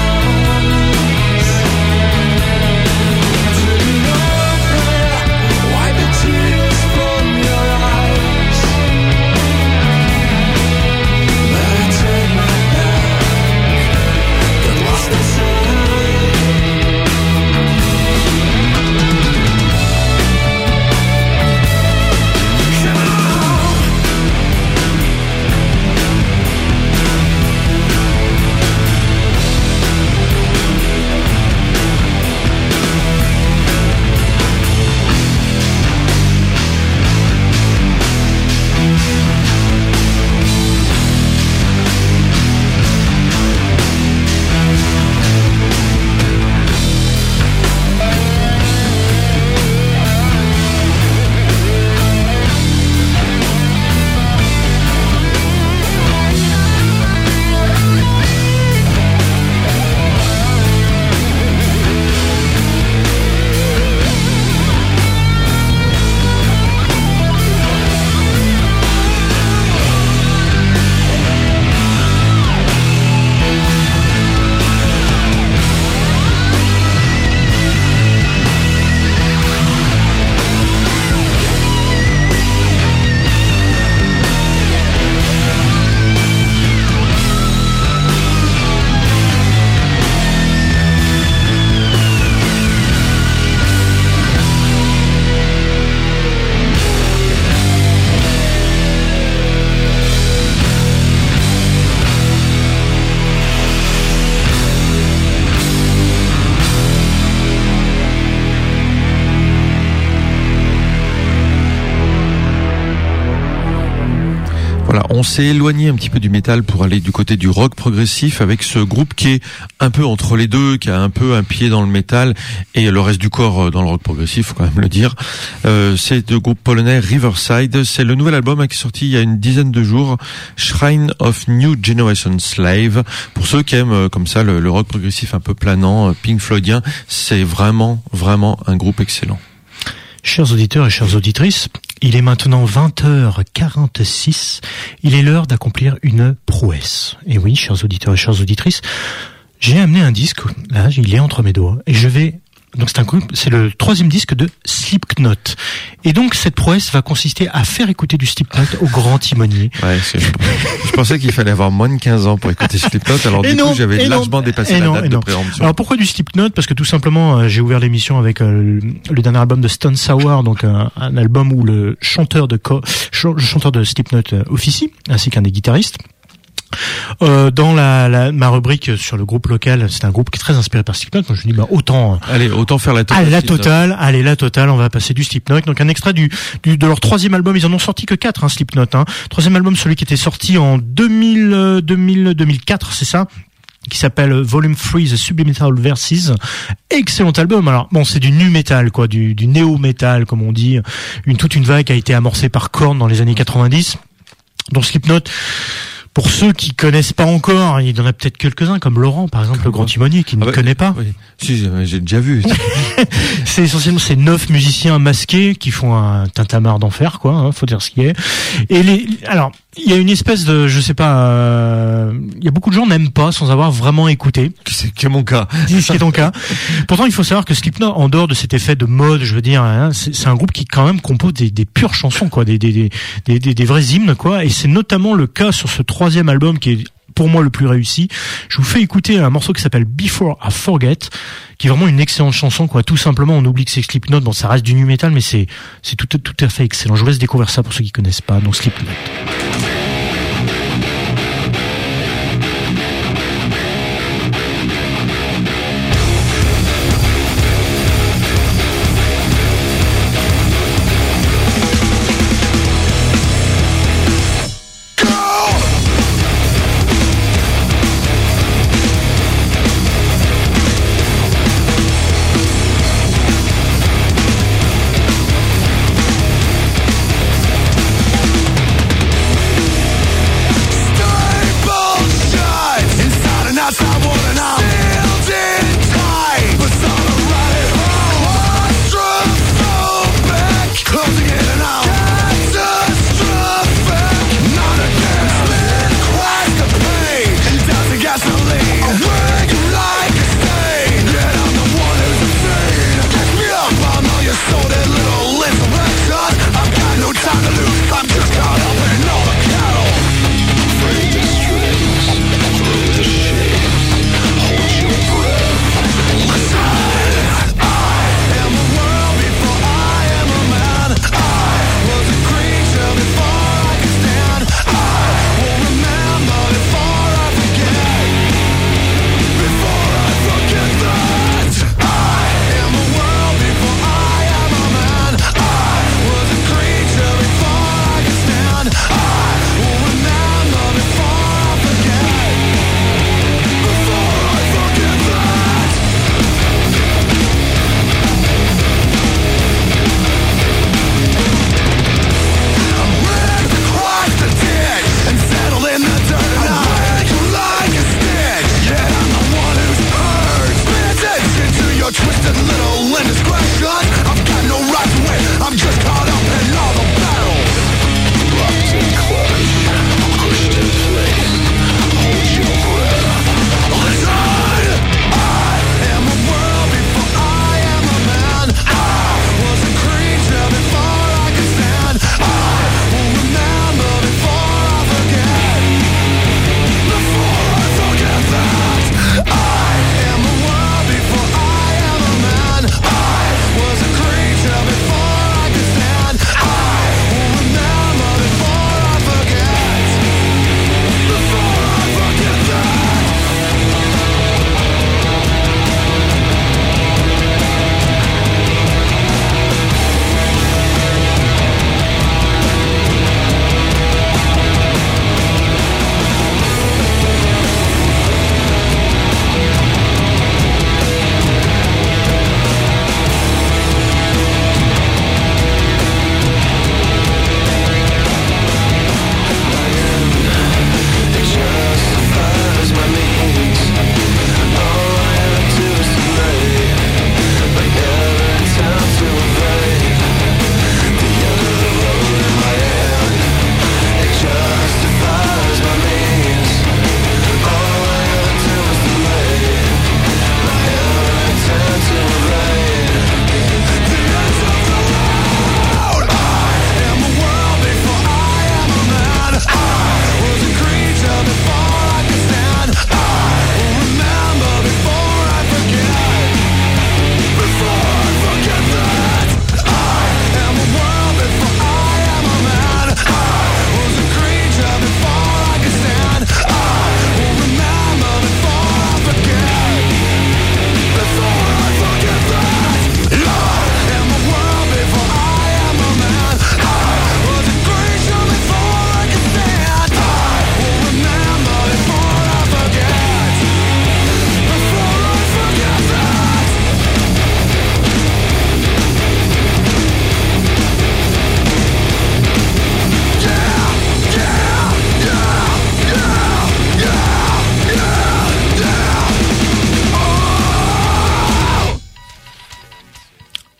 On s'est éloigné un petit peu du métal pour aller du côté du rock progressif avec ce groupe qui est un peu entre les deux, qui a un peu un pied dans le métal et le reste du corps dans le rock progressif, faut quand même le dire. Euh, c'est le groupe polonais Riverside. C'est le nouvel album qui est sorti il y a une dizaine de jours, Shrine of New Generation Slave. Pour ceux qui aiment euh, comme ça le, le rock progressif un peu planant, euh, Pink Floydien, c'est vraiment, vraiment un groupe excellent. Chers auditeurs et chères auditrices, il est maintenant vingt heures quarante-six. Il est l'heure d'accomplir une prouesse. Et oui, chers auditeurs et chères auditrices, j'ai amené un disque, là, il est entre mes doigts, et je vais... Donc c'est un groupe, c'est le troisième disque de Slipknot. Et donc cette prouesse va consister à faire écouter du Slipknot au grand timonier. Ouais, c'est... je pensais qu'il fallait avoir moins de quinze ans pour écouter Slipknot, alors et du non, coup j'avais largement non, dépassé la non, date de préemption. Alors pourquoi du Slipknot ? Parce que tout simplement, euh, j'ai ouvert l'émission avec euh, le dernier album de Stone Sour, donc euh, un album où le chanteur de co- ch- le chanteur de Slipknot euh, officie, ainsi qu'un des guitaristes. Euh, dans la, la ma rubrique sur le groupe local, c'est un groupe qui est très inspiré par Slipknot. Donc je me dis bah autant allez autant faire la totale. Allez la totale, allez la totale, on va passer du Slipknot. Donc un extrait du, du de leur troisième album, ils en ont sorti que quatre hein, Slipknot hein. Troisième album, celui qui était sorti en deux mille deux mille deux mille quatre, c'est ça, qui s'appelle Volume trois The Subliminal Verses. Excellent album. Alors bon, c'est du nu metal quoi, du du néo metal comme on dit, une toute une vague qui a été amorcée par Korn dans les années quatre-vingt-dix. Donc Slipknot, pour ceux qui connaissent pas encore, il y en a peut-être quelques-uns, comme Laurent, par exemple, le grand timonier, qui ah ne bah, connaît pas. Oui. Si, j'ai déjà vu. C'est essentiellement ces neuf musiciens masqués qui font un tintamarre d'enfer, quoi. Hein, faut dire ce qui est. Et les, alors, il y a une espèce de, je sais pas, euh, il y a beaucoup de gens n'aiment pas sans avoir vraiment écouté. C'est que mon cas. C'est ce qui est ton cas. Pourtant, il faut savoir que Slipknot, en dehors de cet effet de mode, je veux dire, hein, c'est, c'est un groupe qui quand même compose des, des pures chansons, quoi, des, des, des, des, des, des vrais hymnes, quoi. Et c'est notamment le cas sur ce troisième album qui est pour moi le plus réussi. Je vous fais écouter un morceau qui s'appelle Before I Forget, qui est vraiment une excellente chanson, quoi. Tout simplement, on oublie que c'est Slipknot, bon, ça reste du nu metal, mais c'est, c'est tout, tout à fait excellent. Je vous laisse découvrir ça pour ceux qui connaissent pas. Donc Slipknot. Go!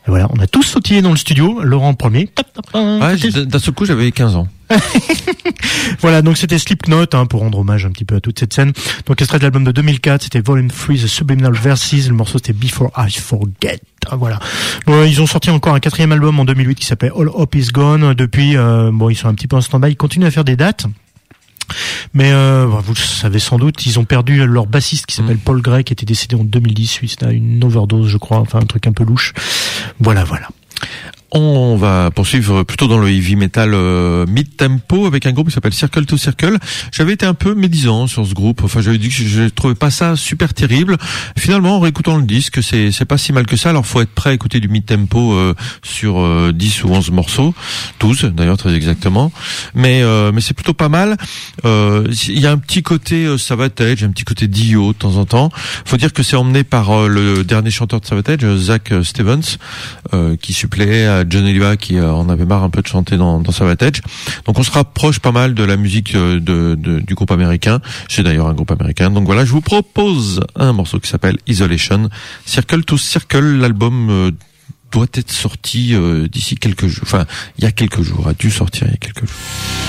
Et voilà, on a tous sautillé dans le studio, Laurent premier. Tap, tap, tap, Ouais, c'était- d'un seul coup, j'avais quinze ans. Voilà, donc c'était Slipknot, hein, pour rendre hommage un petit peu à toute cette scène. Donc extrait de l'album de deux mille quatre, c'était Volume trois, The Subliminal Verses, le morceau c'était Before I Forget. Ah, voilà. Bon, ils ont sorti encore un quatrième album en deux mille huit qui s'appelait All Hope Is Gone. Depuis, euh, bon, ils sont un petit peu en stand-by, ils continuent à faire des dates. Mais euh, vous le savez sans doute, ils ont perdu leur bassiste qui s'appelle Paul Gray, qui était décédé en deux mille dix suite à une overdose, je crois, enfin un truc un peu louche. Voilà, voilà. On va poursuivre plutôt dans le heavy metal euh, mid-tempo avec un groupe qui s'appelle Circle to Circle. J'avais été un peu médisant sur ce groupe. Enfin, j'avais dit que je, je trouvais pas ça super terrible. Finalement, en réécoutant le disque, c'est c'est pas si mal que ça. Alors, faut être prêt à écouter du mid-tempo euh, sur euh, dix ou onze morceaux, douze d'ailleurs très exactement. Mais euh, mais c'est plutôt pas mal. Euh, il y a un petit côté euh, Savatage, un petit côté Dio de temps en temps. Faut dire que c'est emmené par euh, le dernier chanteur de Savatage, Zach Stevens, euh, qui suppléait à John Oliva, qui euh, en avait marre un peu de chanter dans, dans Savatage. Donc on se rapproche pas mal de la musique euh, de, de du groupe américain. C'est d'ailleurs un groupe américain. Donc voilà, je vous propose un morceau qui s'appelle Isolation. Circle to Circle, l'album euh, doit être sorti euh, d'ici quelques jours. Enfin, il y a quelques jours, a dû sortir il y a quelques jours.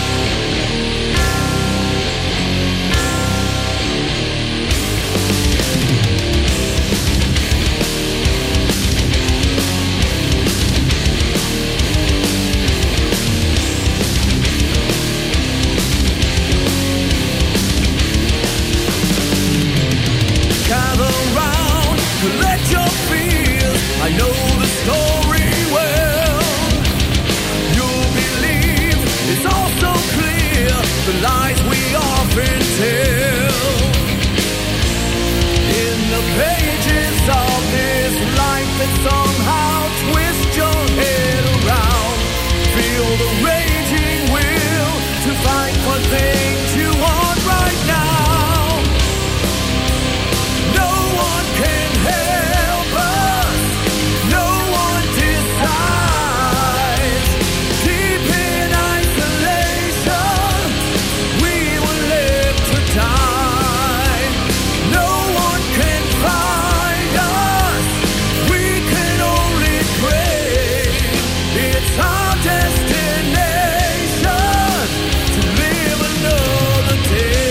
Gather round, collect your fears. I know the story well. You'll believe it's all so clear, the lies we often tell. In the pages of this life that somehow twist your head around, feel the raging will to fight for things you want right now. No one can help us, no one decides. Deep in isolation, we were left to die. No one can find us, we can only pray. It's our destination to live another day.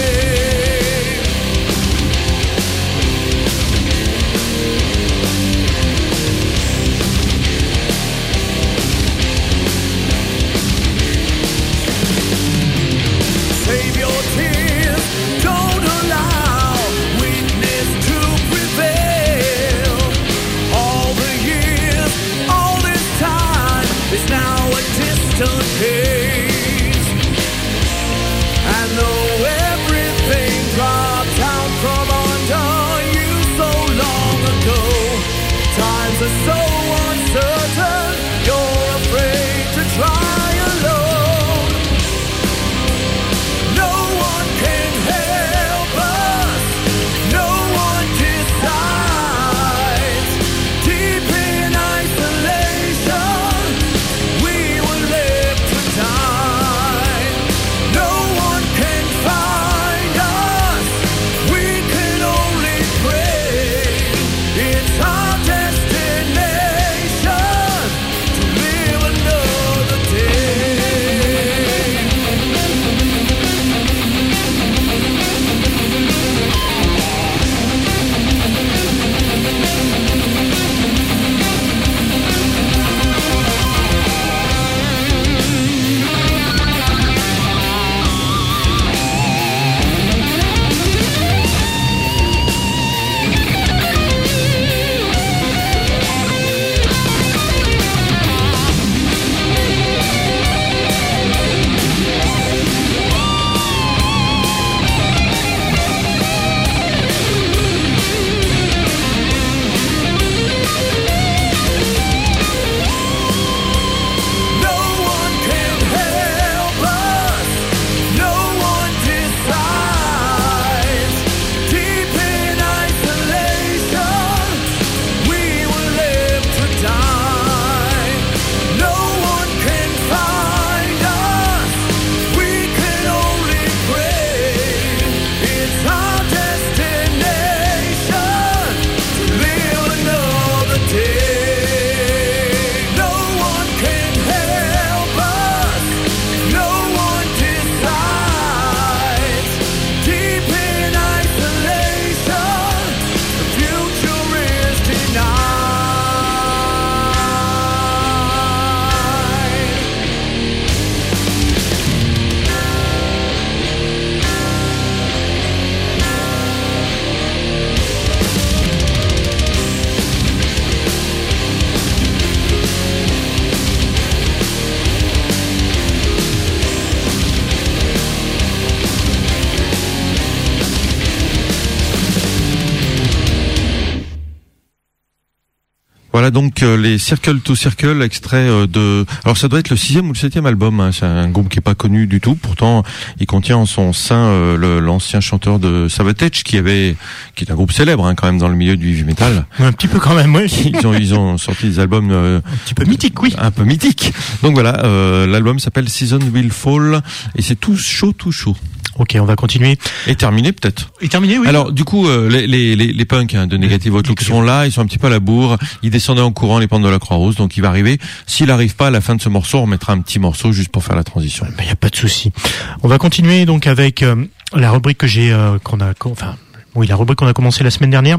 Save your tears, don't allow weakness to prevail. All the years, all this time is now a distant gaze. And though everything dropped out from under you so long ago, times are so uncertain, you're afraid to try alone. No one can help us, no one decides. Deep in isolation, we were left to die. No one can find us, we can only pray. It's our destination to live another day. Voilà donc euh, les Circle to Circle, extrait euh, de. Alors ça doit être le sixième ou le septième album. Hein. C'est un groupe qui est pas connu du tout. Pourtant, il contient en son sein euh, le, l'ancien chanteur de Savatage, qui avait, qui est un groupe célèbre hein, quand même dans le milieu du heavy metal. Un petit peu quand même, oui. Ils ont, ils ont sorti des albums euh, un petit peu mythiques, oui. Un peu mythiques. Donc voilà, euh, l'album s'appelle Season Will Fall et c'est tout chaud, tout chaud. Ok, on va continuer. Et terminé peut-être. Et terminé, oui. Alors du coup, euh, les, les, les, les punks hein, de Negative Outlook sont là, ils sont un petit peu à la bourre, ils descendaient en courant les pentes de la Croix-Rousse, donc il va arriver. S'il arrive pas à la fin de ce morceau, on mettra un petit morceau juste pour faire la transition. Il n'y a pas de souci. On va continuer donc avec euh, la rubrique que j'ai, euh, qu'on a, enfin, oui, la rubrique qu'on a commencé la semaine dernière.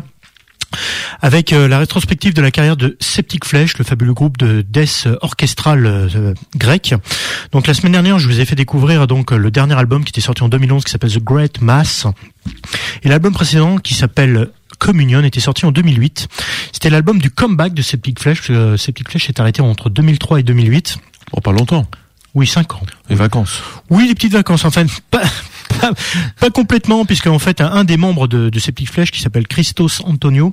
Avec euh, la rétrospective de la carrière de Septic Flesh, le fabuleux groupe de death orchestral euh, grec. Donc la semaine dernière, je vous ai fait découvrir donc le dernier album qui était sorti en deux mille onze, qui s'appelle The Great Mass, et l'album précédent qui s'appelle Communion était sorti en deux mille huit. C'était l'album du comeback de Septic Flesh. Parce que Septic Flesh s'est arrêté entre deux mille trois et deux mille huit. Oh, pas longtemps. Oui, cinq ans. Les vacances. Oui, les petites vacances. Enfin, pas, pas, pas complètement, puisque en fait, un, un des membres de, de Septic Flesh, qui s'appelle Christos Antonio,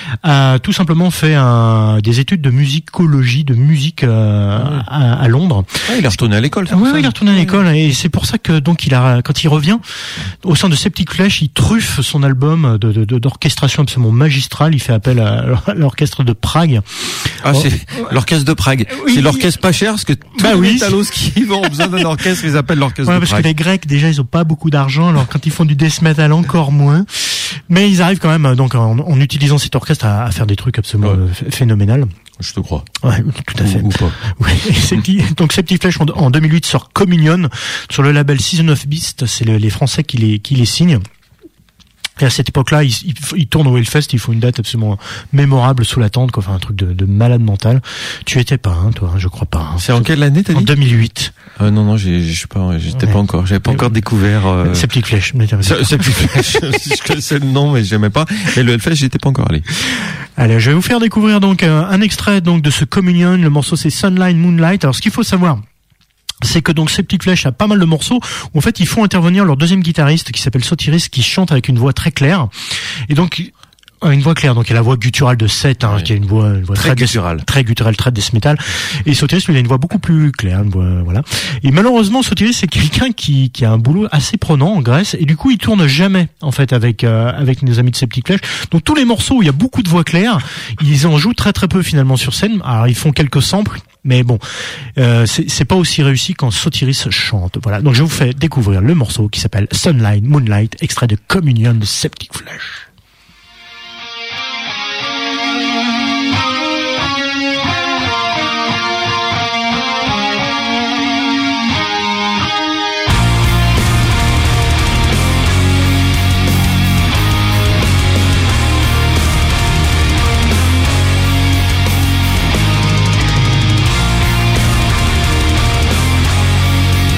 a tout simplement fait un, des études de musicologie, de musique euh, ouais. à, à Londres. Ah, il est retourné à l'école. Oui, ouais, il est retourné à l'école, et c'est pour ça que donc il a, quand il revient au sein de Septic Flesh, il truffe son album de, de, de d'orchestration absolument magistrale. Il fait appel à, à l'orchestre de Prague. Ah, oh. C'est l'orchestre de Prague. Oui. C'est l'orchestre pas cher, parce que tous bah les oui. métallos qui vont ont besoin d'un orchestre, ils appellent l'orchestre ouais, de parce Prague. Que les Grecs, déjà, ils ont pas beaucoup d'argent, alors quand ils font du death metal, encore moins. Mais ils arrivent quand même, donc, en, en utilisant cet orchestre, à, à faire des trucs absolument ouais. phénoménal. Je te crois. Ouais, tout à fait. Ou, ou pas. Ouais, c'est qui, donc Septic Flesh en, en deux mille huit sort Communion sur le label Season of Beast. C'est le, les Français qui les, qui les signent. Et à cette époque-là, ils, ils, ils tournent au Hellfest, ils font une date absolument mémorable sous la tente, quoi. Enfin, un truc de, de malade mental. Tu étais pas, hein, toi, hein, je crois pas. Hein. C'est en quelle année, t'as dit? En deux mille huit. Euh, non, non, j'ai, je sais pas, j'étais ouais. pas encore, j'avais pas encore découvert, euh... Septic Flesh. Septic Flesh. Je connaissais le nom, mais j'aimais pas. Et le Hellfest, j'étais pas encore allé. Allez, je vais vous faire découvrir donc un, un extrait donc de ce Communion. Le morceau, c'est Sunlight Moonlight. Alors, ce qu'il faut savoir, c'est que donc Septic Flesh a pas mal de morceaux où en fait ils font intervenir leur deuxième guitariste qui s'appelle Sotiris, qui chante avec une voix très claire. Et donc une voix claire, donc il y a la voix gutturale de Seth, hein, oui. qui est une voix, une voix très, très gutturale, death, très gutturale, très death metal. Et Sotiris, lui, il a une voix beaucoup plus claire, une voix, voilà. Et malheureusement, Sotiris, c'est quelqu'un qui, qui a un boulot assez prenant en Grèce, et du coup, il tourne jamais, en fait, avec, euh, avec nos amis de Septic Flesh. Donc tous les morceaux où il y a beaucoup de voix claires, ils en jouent très très peu finalement sur scène. Alors ils font quelques samples, mais bon, euh, c'est, c'est pas aussi réussi quand Sotiris chante. Voilà. Donc je vous fais découvrir le morceau qui s'appelle Sunlight Moonlight, extrait de Communion de Septic Flesh.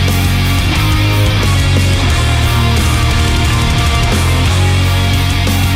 Sunlight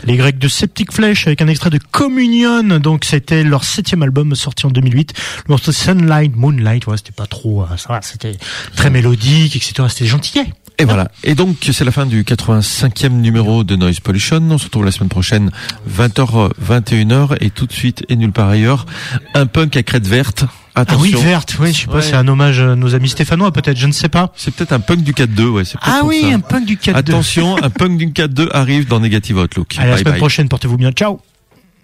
Les Grecs de Septic Flesh avec un extrait de Communion. Donc c'était leur septième album sorti en deux mille huit. Le morceau Sunlight, Moonlight, ouais, c'était pas trop, euh, ça va, c'était très mélodique, et cetera. C'était gentillet. Et voilà. Et donc, c'est la fin du quatre-vingt-cinquième numéro de Noise Pollution. On se retrouve la semaine prochaine, vingt heures, vingt et une heures. Et tout de suite, et nulle part ailleurs, un punk à crête verte. Attention. Ah oui, verte, oui, je sais pas, ouais. c'est un hommage à nos amis stéphanois, peut-être, je ne sais pas. C'est peut-être un punk du quatre deux, ouais. C'est Ah oui, ça. un punk du quatre deux. Attention, un punk du quatre deux arrive dans Negative Outlook. Allez, la bye semaine bye. prochaine, portez-vous bien, ciao.